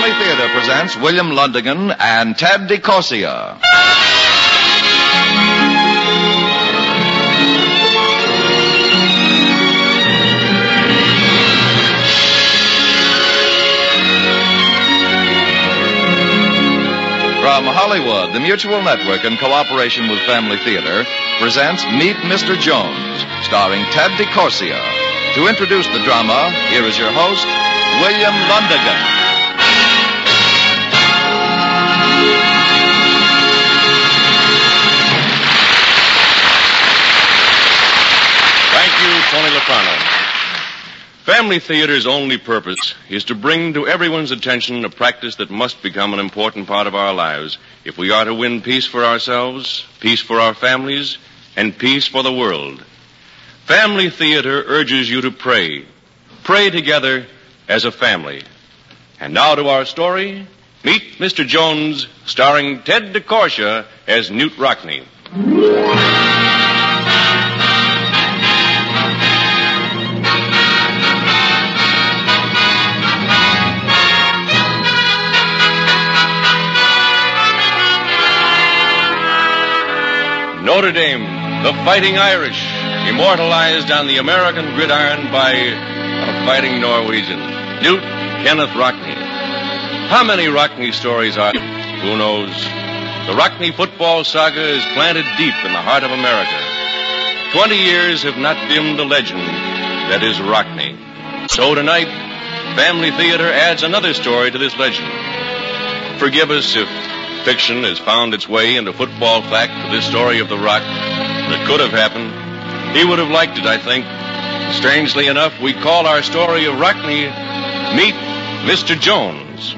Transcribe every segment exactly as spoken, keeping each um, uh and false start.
Family Theater presents William Lundigan and Ted DeCorsia. From Hollywood, the Mutual Network, in cooperation with Family Theater, presents Meet Mister Jones, starring Ted DeCorsia. To introduce the drama, here is your host, William Lundigan. Thank you, Tony Loprano. Family Theater's only purpose is to bring to everyone's attention a practice that must become an important part of our lives if we are to win peace for ourselves, peace for our families, and peace for the world. Family Theater urges you to pray. Pray together as a family. And now to our story. Meet Mister Jones, starring Ted DeCorsia as Newt Rockney. Notre Dame, the Fighting Irish, immortalized on the American gridiron by a fighting Norwegian, Newt Kenneth Rockney. How many Rockney stories are there? Who knows? The Rockney football saga is planted deep in the heart of America. Twenty years have not dimmed the legend that is Rockney. So tonight, Family Theater adds another story to this legend. Forgive us if fiction has found its way into football fact for this story of the Rock that could have happened. He would have liked it, I think. Strangely enough, we call our story of Rockney Meet Mister Jones.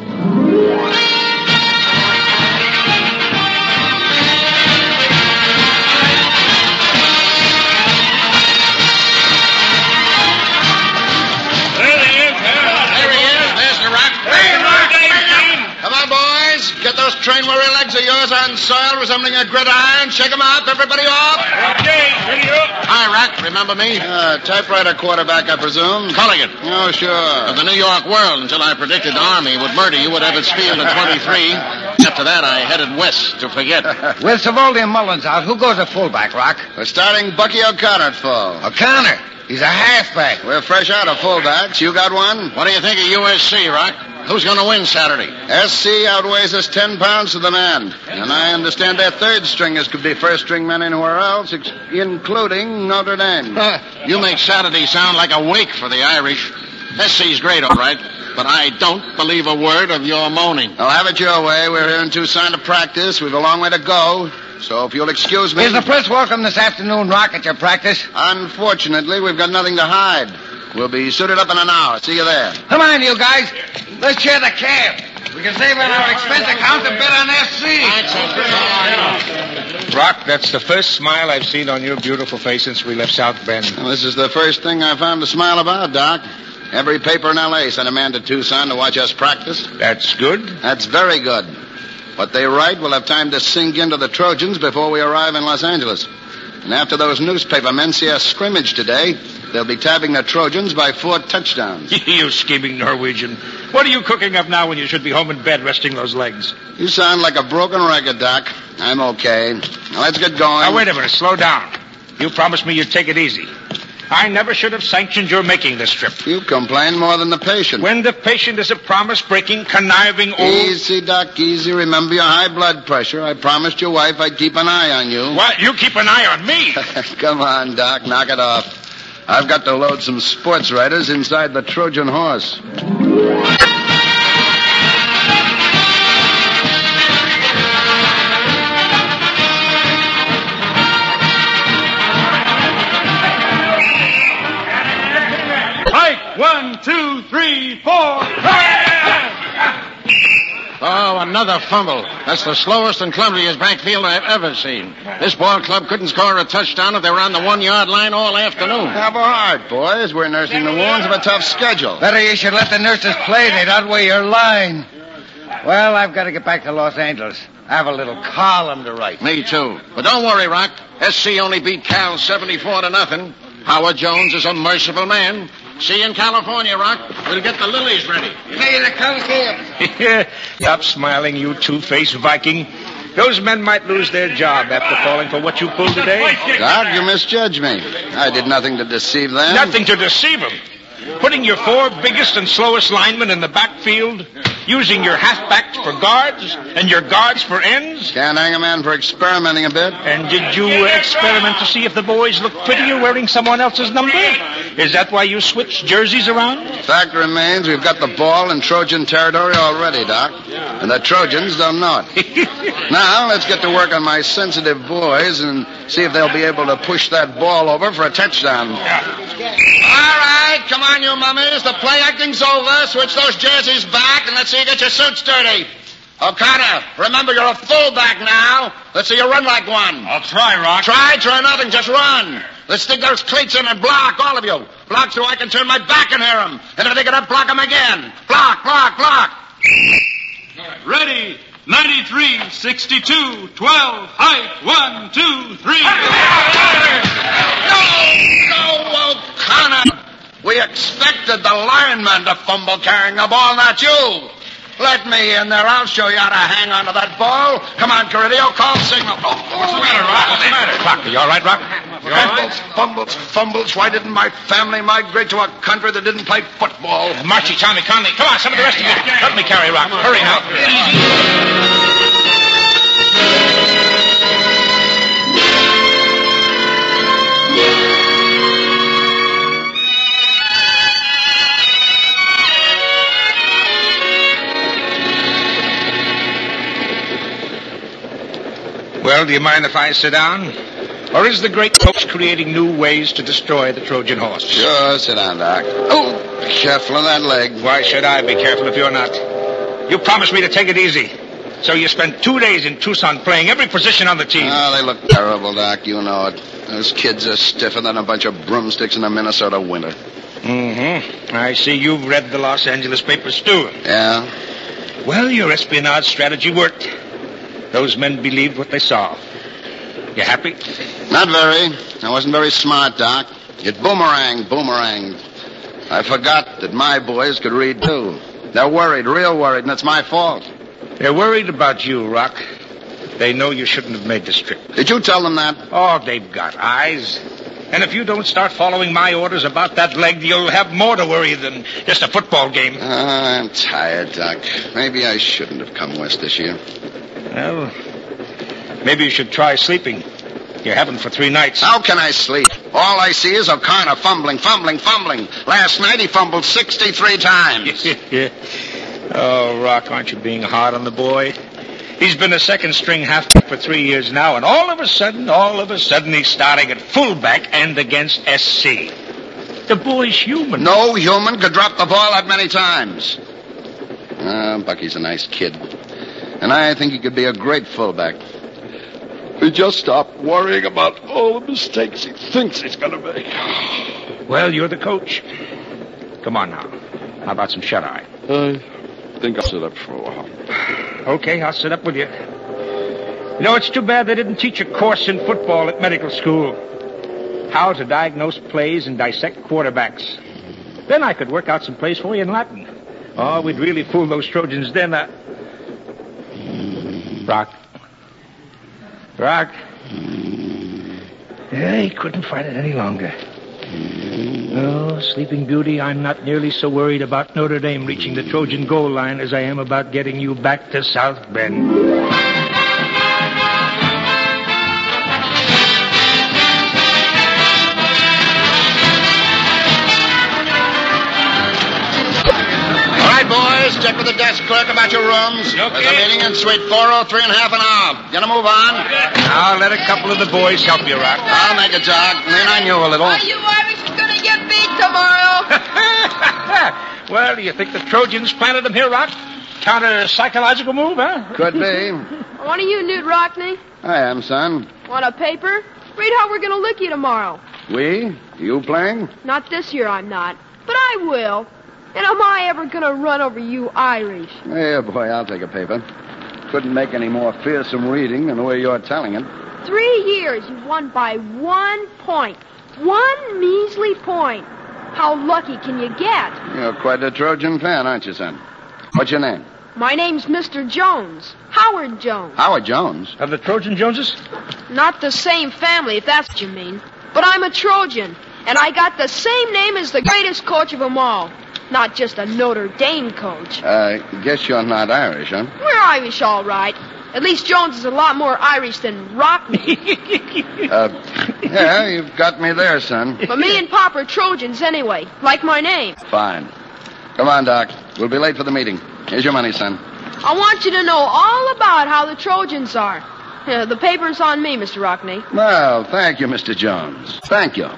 Get those train-weary legs of yours on soil resembling a gridiron. Shake them up. Everybody off. Okay, ready up. Hi, Rack. Remember me? Uh, typewriter quarterback, I presume. Culligan. Oh, sure. Of the New York World, until I predicted the Army would murder you at Ebbets Field at twenty-three. After that, I headed west to forget. With Savoldi and Mullins out, who goes to fullback, Rock? We're starting Bucky O'Connor at full. O'Connor. He's a halfback. We're fresh out of fullbacks. You got one? What do you think of U S C, Rock? Who's going to win Saturday? S C outweighs us ten pounds to the man. And I understand their third stringers could be first string men anywhere else, ex- including Notre Dame. Uh, you make Saturday sound like a wake for the Irish. S C's great, all right. But I don't believe a word of your moaning. I'll have it your way. We're here in Tucson to practice. We've a long way to go. So if you'll excuse me... Is the press welcome this afternoon, Rock, at your practice? Unfortunately, we've got nothing to hide. We'll be suited up in an hour. See you there. Come on, you guys. Let's share the cab. We can save on our expense account and bet on S C. Rock, that's the first smile I've seen on your beautiful face since we left South Bend. Well, this is the first thing I found to smile about, Doc. Every paper in L A sent a man to Tucson to watch us practice. That's good? That's very good. What they write will have time to sink into the Trojans before we arrive in Los Angeles. And after those newspaper men see us scrimmage today, they'll be tabbing the Trojans by four touchdowns. You scheming Norwegian. What are you cooking up now when you should be home in bed resting those legs? You sound like a broken record, Doc. I'm okay. Now, let's get going. Now, wait a minute. Slow down. You promised me you'd take it easy. I never should have sanctioned your making this trip. You complain more than the patient. When the patient is a promise-breaking, conniving old... Easy, Doc, easy. Remember your high blood pressure. I promised your wife I'd keep an eye on you. What? You keep an eye on me? Come on, Doc. Knock it off. I've got to load some sports writers inside the Trojan horse. One, two, three, four. Oh, another fumble. That's the slowest and clumsiest backfield I've ever seen. This ball club couldn't score a touchdown if they were on the one-yard line all afternoon. Have a heart, boys. We're nursing the wounds of a tough schedule. Better you should let the nurses play. They'd outweigh your line. Well, I've got to get back to Los Angeles. I have a little column to write. Me, too. But don't worry, Rock. S C only beat Cal seventy-four to nothing. Howard Jones is a merciful man. See you in California, Rock. We'll get the lilies ready. Hey, the Coliseum. Stop smiling, you two-faced Viking. Those men might lose their job after falling for what you pulled today. Doc, you misjudged me. I did nothing to deceive them. Nothing to deceive them. Putting your four biggest and slowest linemen in the backfield, using your halfbacks for guards and your guards for ends. Can't hang a man for experimenting a bit. And did you uh, experiment to see if the boys look prettier wearing someone else's number? Is that why you switched jerseys around? Fact remains, we've got the ball in Trojan territory already, Doc. And the Trojans don't know it. Now, let's get to work on my sensitive boys and see if they'll be able to push that ball over for a touchdown. All right, come on, you mummies. The play acting's over. Switch those jerseys back, and let's see you get your suits dirty. O'Connor, remember you're a fullback now. Let's see you run like one. I'll try, Rock. Try, try nothing. Just run. Let's stick those cleats in and block, all of you. Block so I can turn my back and hear them. And if they get up, block them again. Block, block, block. Ready. ninety-three, sixty-two, twelve, height, one, two, three. No, no, O'Connor. We expected the lineman to fumble carrying the ball, not you. Let me in there. I'll show you how to hang on to that ball. Come on, Carrillo, call signal. Oh, what's the matter, Rock? What's the matter? Rock, are you all right, Rock? You all right? Fumbles, fumbles, fumbles. Why didn't my family migrate to a country that didn't play football? Marchie, Tommy, Conley. Come on, some of the rest of you. Help me carry Rock. Hurry now. Easy. Well, do you mind if I sit down? Or is the great coach creating new ways to destroy the Trojan horse? Sure, sit down, Doc. Oh, careful of that leg. Why should I be careful if you're not? You promised me to take it easy. So you spent two days in Tucson playing every position on the team. Oh, they look terrible, Doc. You know it. Those kids are stiffer than a bunch of broomsticks in the Minnesota winter. Mm-hmm. I see you've read the Los Angeles papers, too. Yeah? Well, your espionage strategy worked. Those men believed what they saw. You happy? Not very. I wasn't very smart, Doc. It boomeranged, boomeranged. I forgot that my boys could read, too. They're worried, real worried, and it's my fault. They're worried about you, Rock. They know you shouldn't have made this trip. Did you tell them that? Oh, they've got eyes. And if you don't start following my orders about that leg, you'll have more to worry than just a football game. Uh, I'm tired, Doc. Maybe I shouldn't have come west this year. Well, maybe you should try sleeping. You haven't for three nights. How can I sleep? All I see is O'Connor fumbling, fumbling, fumbling. Last night he fumbled sixty-three times. Oh, Rock, aren't you being hard on the boy? He's been a second-string halfback for three years now, and all of a sudden, all of a sudden, he's starting at fullback and against S C. The boy's human. No human could drop the ball that many times. Uh, Bucky's a nice kid. And I think he could be a great fullback. He just stopped worrying about all the mistakes he thinks he's going to make. Well, you're the coach. Come on now. How about some shut-eye? I think I'll sit up for a while. Okay, I'll sit up with you. You know, it's too bad they didn't teach a course in football at medical school. How to diagnose plays and dissect quarterbacks. Then I could work out some plays for you in Latin. Oh, we'd really fool those Trojans then. Uh... Rock. Rock. Yeah, he couldn't fight it any longer. Oh, Sleeping Beauty, I'm not nearly so worried about Notre Dame reaching the Trojan goal line as I am about getting you back to South Bend. Boys, check with the desk clerk about your rooms. Okay. There's a meeting in suite four oh three and a half an hour. Gonna move on? I'll let a couple of the boys help you, Rock. I'll make a jog. I mean, I knew a little. Are you Irish gonna get beat tomorrow? Well, do you think the Trojans planted them here, Rock? Counter-psychological move, huh? Could be. One of you, Newt Rockney? I am, son. Want a paper? Read how we're gonna lick you tomorrow. We? You playing? Not this year, I'm not. But I will. And am I ever going to run over you Irish? Yeah, boy, I'll take a paper. Couldn't make any more fearsome reading than the way you're telling it. Three years, you won by one point. One measly point. How lucky can you get? You're quite a Trojan fan, aren't you, son? What's your name? My name's Mister Jones. Howard Jones. Howard Jones? Of the Trojan Joneses? Not the same family, if that's what you mean. But I'm a Trojan, and I got the same name as the greatest coach of them all. Not just a Notre Dame coach. I uh, guess you're not Irish, huh? We're Irish, all right. At least Jones is a lot more Irish than Rockney. uh, yeah, you've got me there, son. But me and Pop are Trojans anyway, like my name. Fine. Come on, Doc. We'll be late for the meeting. Here's your money, son. I want you to know all about how the Trojans are. Uh, the paper's on me, Mister Rockney. Well, thank you, Mister Jones. Thank you.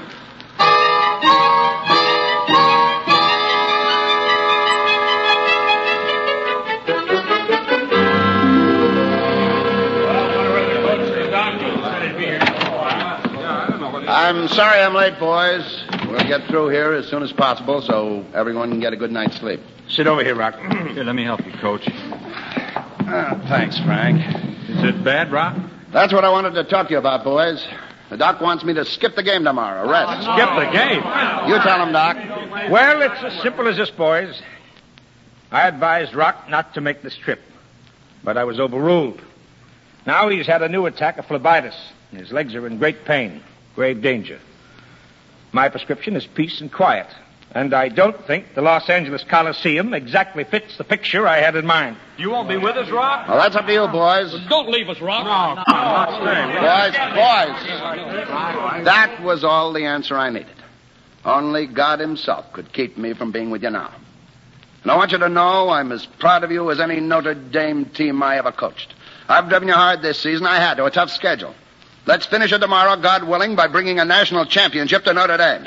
I'm sorry I'm late, boys. We'll get through here as soon as possible so everyone can get a good night's sleep. Sit over here, Rock. Here, let me help you, Coach. Ah, thanks, Frank. Is it bad, Rock? That's what I wanted to talk to you about, boys. The doc wants me to skip the game tomorrow. Rest. Skip the game? You tell him, Doc. Well, it's as simple as this, boys. I advised Rock not to make this trip, but I was overruled. Now he's had a new attack of phlebitis, and his legs are in great pain, grave danger. My prescription is peace and quiet, and I don't think the Los Angeles Coliseum exactly fits the picture I had in mind. You won't be with us, Rock? Well, that's up to you, boys. Don't leave us, Rock. No, not staying. Boys, boys. That was all the answer I needed. Only God himself could keep me from being with you now. And I want you to know I'm as proud of you as any Notre Dame team I ever coached. I've driven you hard this season. I had to. A tough schedule. Let's finish it tomorrow, God willing, by bringing a national championship to Notre Dame. All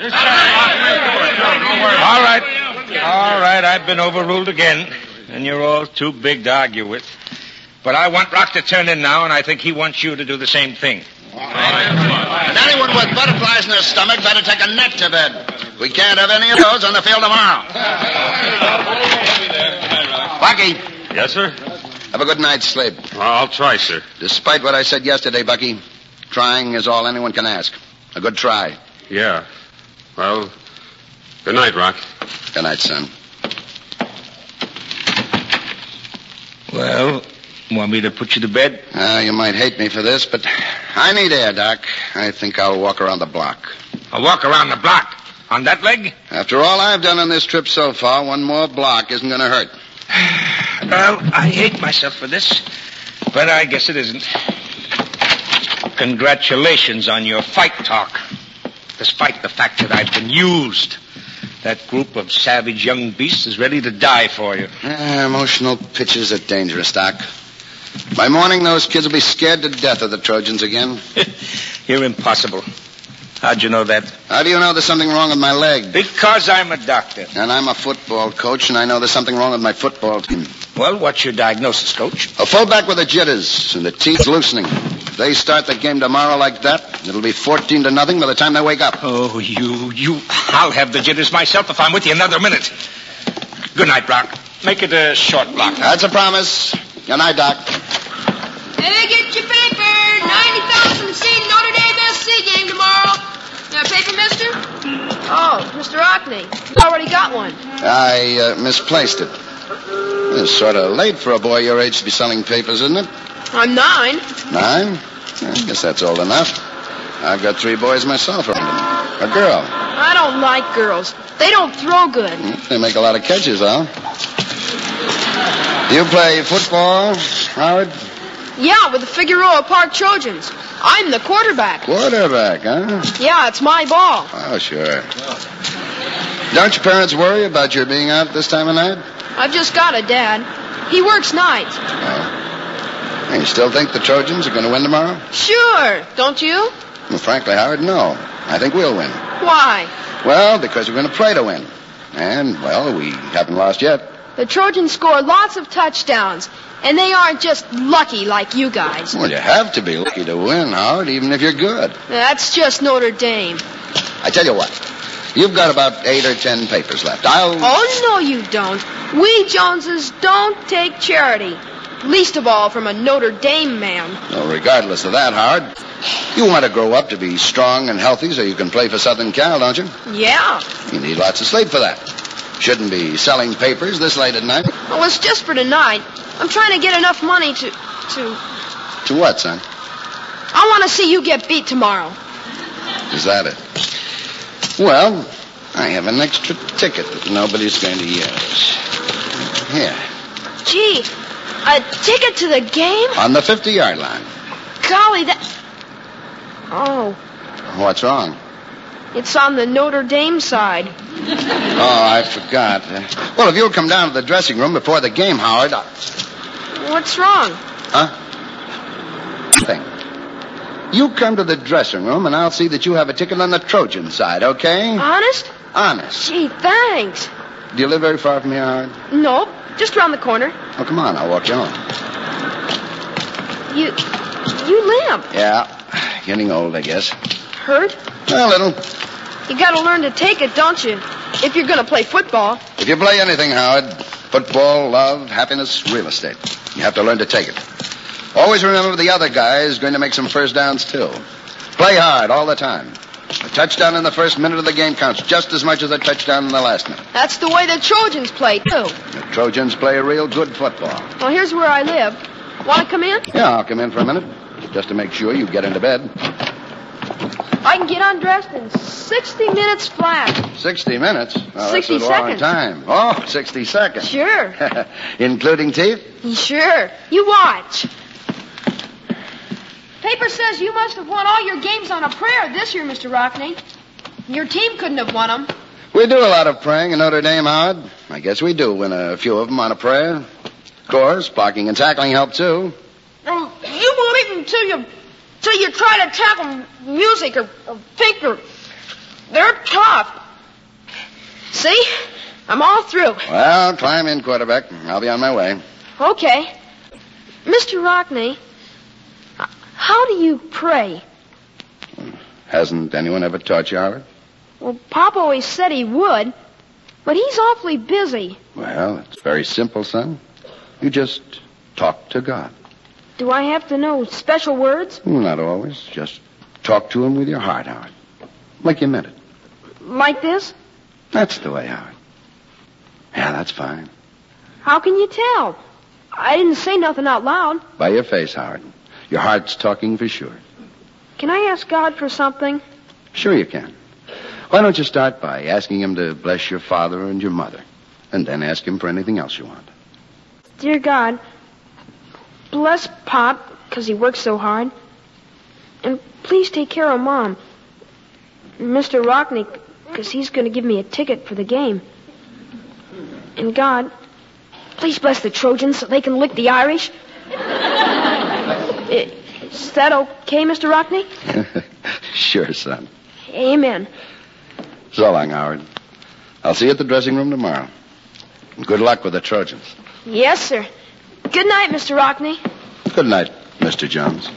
right. All right, I've been overruled again, and you're all too big to argue with. But I want Rock to turn in now, and I think he wants you to do the same thing. And anyone with butterflies in their stomach better take a net to bed. We can't have any of those on the field tomorrow. Bucky. Yes, sir? Have a good night's sleep. I'll try, sir. Despite what I said yesterday, Bucky, trying is all anyone can ask. A good try. Yeah. Well, good night, Rock. Good night, son. Well, want me to put you to bed? Uh, you might hate me for this, but I need air, Doc. I think I'll walk around the block. I'll walk around the block? On that leg? After all I've done on this trip so far, one more block isn't going to hurt. Well, I hate myself for this, but I guess it isn't. Congratulations on your fight talk. Despite the fact that I've been used, that group of savage young beasts is ready to die for you. Uh, emotional pitches are dangerous, Doc. By morning, those kids will be scared to death of the Trojans again. You're impossible. How'd you know that? How do you know there's something wrong with my leg? Because I'm a doctor. And I'm a football coach, and I know there's something wrong with my football team. Well, what's your diagnosis, Coach? A fullback with the jitters, and the teeth loosening. If they start the game tomorrow like that, it'll be fourteen to nothing by the time they wake up. Oh, you, you. I'll have the jitters myself if I'm with you another minute. Good night, Rock. Make it a short block. That's a promise. Good night, Doc. Hey, get your paper. ninety thousand seed Notre Dame S C game tomorrow. Uh, paper, mister? Oh, Mister Rockney. You already got one. I uh, misplaced it. It's sort of late for a boy your age to be selling papers, isn't it? I'm nine. Nine? I guess that's old enough. I've got three boys myself around them. A girl. I don't like girls. They don't throw good. They make a lot of catches, though. You play football, Howard? Yeah, with the Figueroa Park Trojans. I'm the quarterback. Quarterback, huh? Yeah, it's my ball. Oh, sure. Don't your parents worry about your being out this time of night? I've just got a dad. He works nights. Oh. You still think the Trojans are going to win tomorrow? Sure. Don't you? Well, frankly, Howard, no. I think we'll win. Why? Well, because we're going to play to win. And, well, we haven't lost yet. The Trojans score lots of touchdowns, and they aren't just lucky like you guys. Well, you have to be lucky to win, Howard, even if you're good. That's just Notre Dame. I tell you what. You've got about eight or ten papers left. I'll... Oh, no, you don't. We Joneses don't take charity. Least of all from a Notre Dame man. Well, regardless of that, Howard, you want to grow up to be strong and healthy so you can play for Southern Cal, don't you? Yeah. You need lots of sleep for that. Shouldn't be selling papers this late at night. Well, it's just for tonight. I'm trying to get enough money to... to... To what, son? I want to see you get beat tomorrow. Is that it? Well, I have an extra ticket that nobody's going to use. Here. Gee, a ticket to the game? On the fifty-yard line. Golly, that... Oh, What's wrong? it's on the Notre Dame side. Oh, I forgot. Uh, well, if you'll come down to the dressing room before the game, Howard... I... What's wrong? Huh? Nothing. You come to the dressing room, and I'll see that you have a ticket on the Trojan side, okay? Honest? Honest. Gee, thanks. Do you live very far from here, Howard? Nope, just around the corner. Oh, come on, I'll walk you home. You... you limp. Yeah, getting old, I guess. Hurt? A little. You gotta learn to take it, don't you? If you're gonna play football. If you play anything, Howard, football, love, happiness, real estate, you have to learn to take it. Always remember the other guy is going to make some first downs, too. Play hard all the time. A touchdown in the first minute of the game counts just as much as a touchdown in the last minute. That's the way the Trojans play, too. The Trojans play a real good football. Well, here's where I live. Want to come in? Yeah, I'll come in for a minute, just to make sure you get into bed. I can get undressed in sixty minutes flat. Sixty minutes? Oh, sixty that's a long seconds. time. Oh, sixty seconds. Sure. Including teeth? Sure. You watch. Paper says you must have won all your games on a prayer this year, Mister Rockney. Your team couldn't have won them. We do a lot of praying in Notre Dame, Howard. I guess we do win a few of them on a prayer. Of course, blocking and tackling help, too. Um, you believe them till you, till you try to tackle music or, or think or... They're tough. See? I'm all through. Well, climb in, quarterback. I'll be on my way. Okay. Mister Rockney, how do you pray? Hasn't anyone ever taught you, Howard? Well, Pop always said he would, but he's awfully busy. Well, it's very simple, son. You just talk to God. Do I have to know special words? Not always. Just talk to him with your heart, Howard. Like you meant it. Like this? That's the way, Howard. Yeah, that's fine. How can you tell? I didn't say nothing out loud. By your face, Howard. Your heart's talking for sure. Can I ask God for something? Sure you can. Why don't you start by asking him to bless your father and your mother, and then ask him for anything else you want. Dear God, bless Pop, because he works so hard. And please take care of Mom. Mister Rockney, because he's going to give me a ticket for the game. And God, please bless the Trojans so they can lick the Irish. Is that okay, Mister Rockney? Sure, son. Amen. So long, Howard. I'll see you at the dressing room tomorrow. And good luck with the Trojans. Yes, sir. Good night, Mister Rockney. Good night, Mister Jones.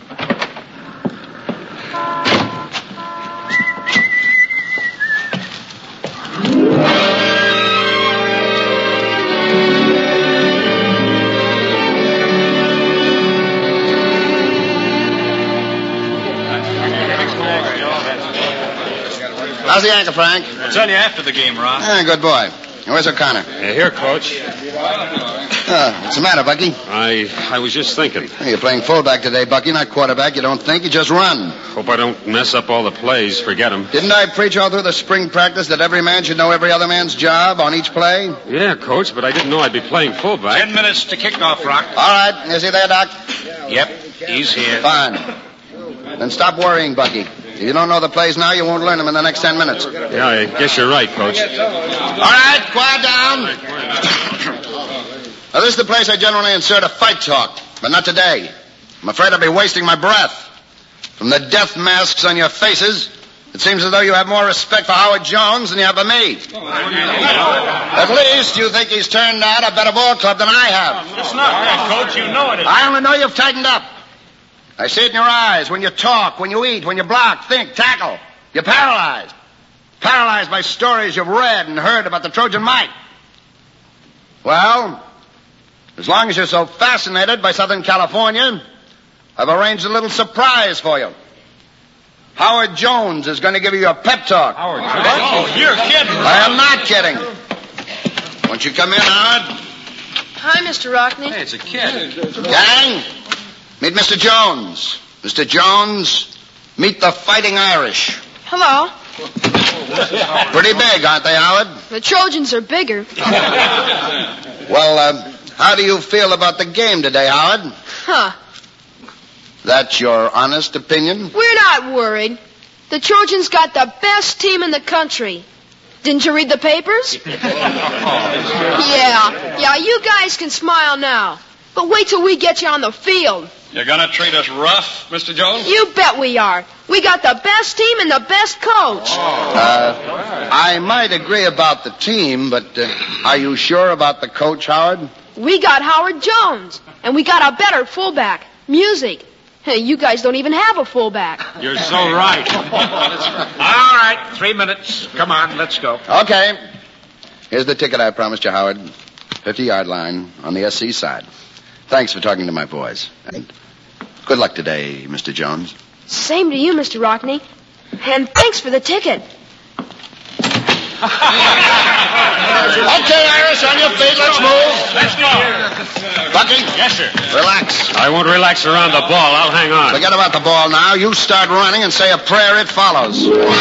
How's the ankle, Frank? I'll tell you after the game, Rock. Ah, good boy. Where's O'Connor? Uh, here, Coach. Uh, what's the matter, Bucky? I I was just thinking. Hey, you're playing fullback today, Bucky, not quarterback. You don't think, you just run. Hope I don't mess up all the plays. Forget them. Didn't I preach all through the spring practice that every man should know every other man's job on each play? Yeah, Coach, but I didn't know I'd be playing fullback. Ten minutes to kick off, Rock. All right. Is he there, Doc? Yep, he's here. Fine. Then stop worrying, Bucky. If you don't know the plays now, you won't learn them in the next ten minutes. Yeah, I guess you're right, Coach. All right, quiet down. Now, this is the place I generally insert a fight talk, but not today. I'm afraid I'll be wasting my breath. From the death masks on your faces, it seems as though you have more respect for Howard Jones than you have for me. At least you think he's turned out a better ball club than I have. It's not that, Coach. You know it is. I only know you've tightened up. I see it in your eyes when you talk, when you eat, when you block, think, tackle. You're paralyzed. Paralyzed by stories you've read and heard about the Trojan might. Well, As long as you're so fascinated by Southern California, I've arranged a little surprise for you. Howard Jones is going to give you a pep talk. Howard Jones? Oh, you're kidding. I am not kidding. Won't you come in, Howard? Hi, Mister Rockney. Hey, it's a kid. Gang, meet Mister Jones. Mister Jones, meet the Fighting Irish. Hello. Pretty big, aren't they, Howard? The Trojans are bigger. Well, uh, how do you feel about the game today, Howard? Huh. That's your honest opinion? We're not worried. The Trojans got the best team in the country. Didn't you read the papers? Yeah. Yeah, you guys can smile now. But wait till we get you on the field. You're gonna treat us rough, Mister Jones? You bet we are. We got the best team and the best coach. Uh, I might agree about the team, but uh, are you sure about the coach, Howard? We got Howard Jones, and we got a better fullback, Music. Hey, you guys don't even have a fullback. You're so right. All right, three minutes. Come on, let's go. Okay. Here's the ticket I promised you, Howard. fifty-yard line on the S C side. Thanks for talking to my boys. And good luck today, Mister Jones. Same to you, Mister Rockney. And thanks for the ticket. Okay, Irish, on your feet. Let's move. Let's go. Bucky? Yes, sir. Relax. I won't relax around the ball. I'll hang on. Forget about the ball now. You start running and say a prayer. It follows.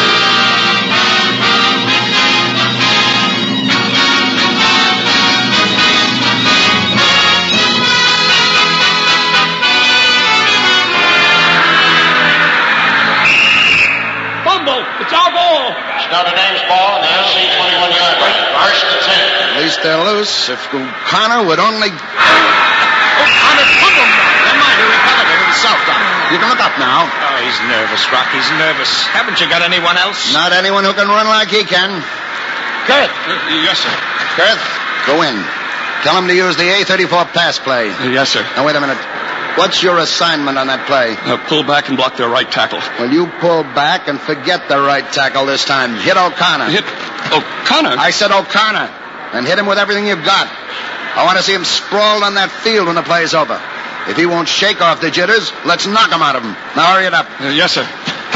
Fumble. It's our ball. Notre Dame's ball in the S C twenty-one yard line. First and ten. At least they're loose. If O'Connor would only... O'Connor fumbled. Never mind, he recovered it himself, Doc. You can look up now. Oh, he's nervous, Rock. He's nervous. Haven't you got anyone else? Not anyone who can run like he can. Kurt. Yes, sir. Kurt, go in. Tell him to use the A thirty-four pass play. Yes, sir. Now, wait a minute. What's your assignment on that play? Uh, pull back and block their right tackle. Well, you pull back and forget the right tackle this time. Hit O'Connor. Hit O'Connor? I said O'Connor. And hit him with everything you've got. I want to see him sprawled on that field when the play's over. If he won't shake off the jitters, let's knock him out of him. Now hurry it up. Uh, yes, sir.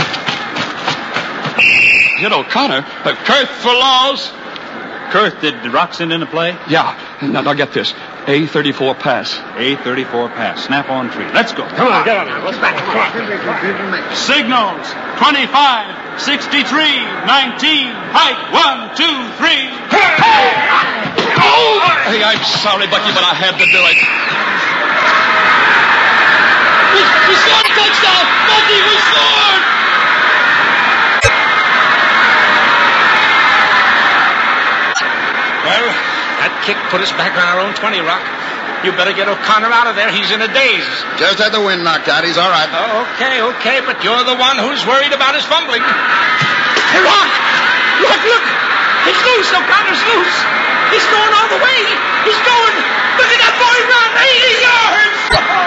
Hit O'Connor? Uh, Kurth for Laws. Kurth, did Rock send in a play? Yeah. Now, now get this. A thirty-four pass. A thirty-four pass. Snap on tree. Let's go. Come on, get on here. Let's back. Come on. Signals. twenty-five, sixty-three, nineteen. Height. One, two, three. Oh! Hey, I'm sorry, Bucky, but I had to do it. We, we scored a touchdown! Bucky, we scored! Well, that kick put us back on our own twenty, Rock. You better get O'Connor out of there. He's in a daze. Just had the wind knocked out. He's all right. Oh, okay, okay, but you're the one who's worried about his fumbling. Hey, Rock! Look, look! He's loose. O'Connor's loose. He's going all the way. He's going. Look at that boy run. eighty yards!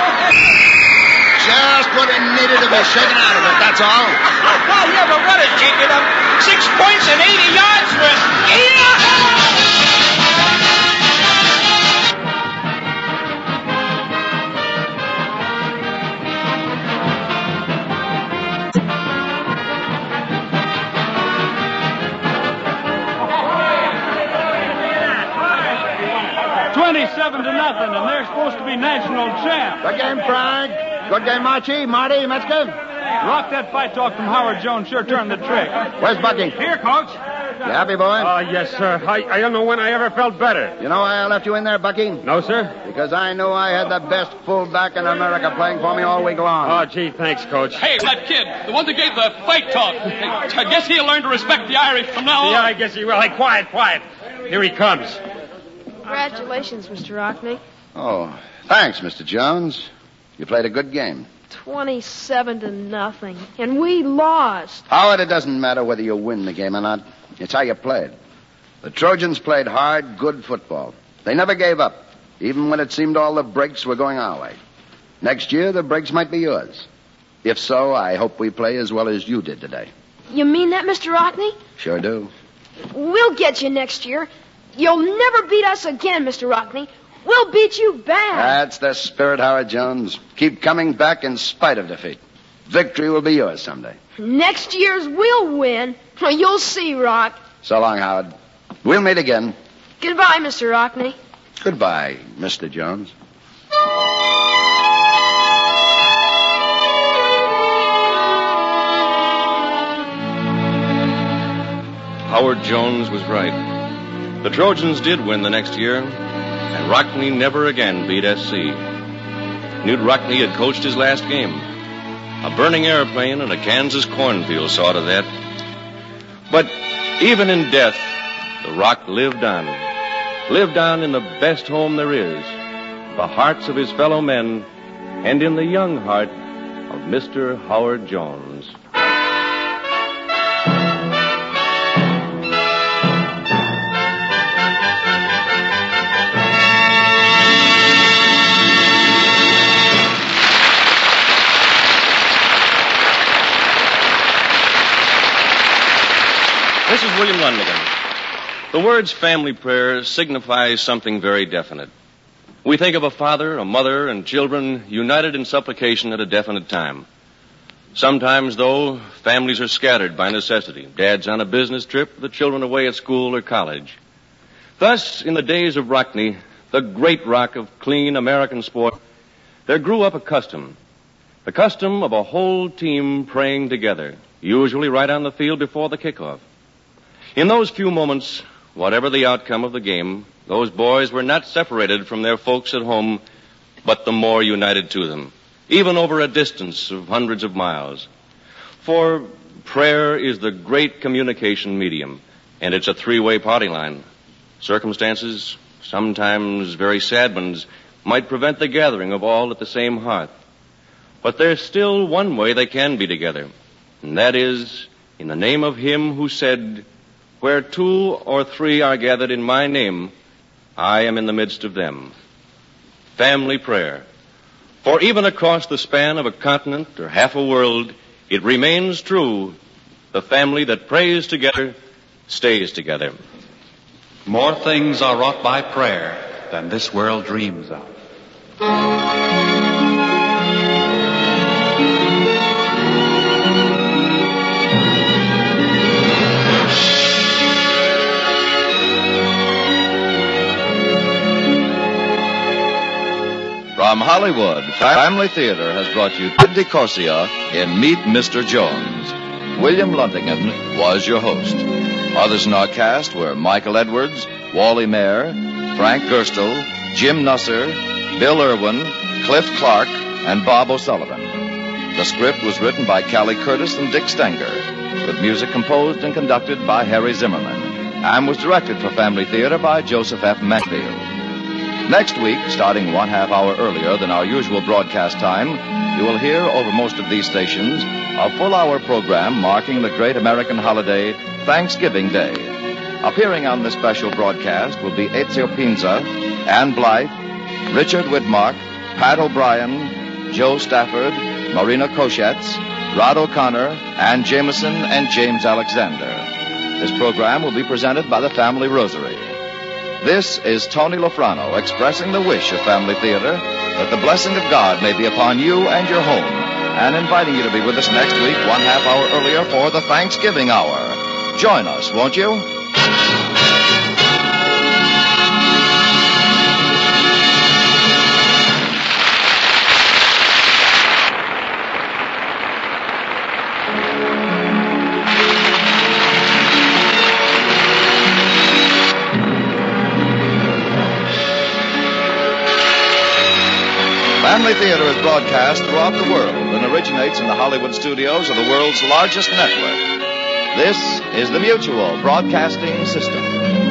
Just what he needed to be shaken out of it, that's all. Yeah, but what a shake it up. Six points and eighty yards for it. Yeah! twenty-seven to nothing, and they're supposed to be national champs. Good game, Frank. Good game, Archie. Marty, Metzger. Rock, that fight talk from Howard Jones sure turned the trick. Where's Bucky? Here, Coach. You happy, boy? Uh, yes, sir. I, I don't know when I ever felt better. You know why I left you in there, Bucky? No, sir? Because I knew I had the best fullback in America playing for me all week long. Oh, gee, thanks, Coach. Hey, that kid, the one that gave the fight talk. I guess he'll learn to respect the Irish from now on. Yeah, I guess he will. Hey, quiet, quiet. Here he comes. Congratulations, Mister Rockney. Oh, thanks, Mister Jones. You played a good game. Twenty-seven to nothing. And we lost. Howard, it doesn't matter whether you win the game or not. It's how you played. The Trojans played hard, good football. They never gave up, even when it seemed all the breaks were going our way. Next year, the breaks might be yours. If so, I hope we play as well as you did today. You mean that, Mister Rockney? Sure do. We'll get you next year. You'll never beat us again, Mister Rockney. We'll beat you bad. That's the spirit, Howard Jones. Keep coming back in spite of defeat. Victory will be yours someday. Next year's we'll win. You'll see, Rock. So long, Howard. We'll meet again. Goodbye, Mister Rockney. Goodbye, Mister Jones. Howard Jones was right. The Trojans did win the next year, and Rockney never again beat S C. Newt Rockney had coached his last game. A burning airplane and a Kansas cornfield saw to that. But even in death, the Rock lived on. Lived on in the best home there is, the hearts of his fellow men, and in the young heart of Mister Howard Jones. This is William Lundigan. The words family prayer signifies something very definite. We think of a father, a mother, and children united in supplication at a definite time. Sometimes, though, families are scattered by necessity. Dad's on a business trip, the children away at school or college. Thus, in the days of Rockney, the great rock of clean American sport, there grew up a custom. The custom of a whole team praying together, usually right on the field before the kickoff. In those few moments, whatever the outcome of the game, those boys were not separated from their folks at home, but the more united to them, even over a distance of hundreds of miles. For prayer is the great communication medium, and it's a three-way party line. Circumstances, sometimes very sad ones, might prevent the gathering of all at the same hearth. But there's still one way they can be together, and that is in the name of Him who said, "Where two or three are gathered in my name, I am in the midst of them." Family prayer. For even across the span of a continent or half a world, it remains true. The family that prays together stays together. More things are wrought by prayer than this world dreams of. From Hollywood, Family Theater has brought you Ted DeCorsia in Meet Mister Jones. William Lundigan was your host. Others in our cast were Michael Edwards, Wally Mayer, Frank Gerstle, Jim Nusser, Bill Irwin, Cliff Clark, and Bob O'Sullivan. The script was written by Callie Curtis and Dick Stenger, with music composed and conducted by Harry Zimmerman, and was directed for Family Theater by Joseph F. Macfield. Next week, starting one half hour earlier than our usual broadcast time, you will hear over most of these stations a full-hour program marking the great American holiday, Thanksgiving Day. Appearing on this special broadcast will be Ezio Pinza, Ann Blythe, Richard Widmark, Pat O'Brien, Joe Stafford, Marina Koshetz, Rod O'Connor, and Jameson and James Alexander. This program will be presented by the Family Rosary. This is Tony Lofrano expressing the wish of Family Theater that the blessing of God may be upon you and your home, and inviting you to be with us next week one half hour earlier for the Thanksgiving Hour. Join us, won't you? Family Theater is broadcast throughout the world and originates in the Hollywood studios of the world's largest network. This is the Mutual Broadcasting System.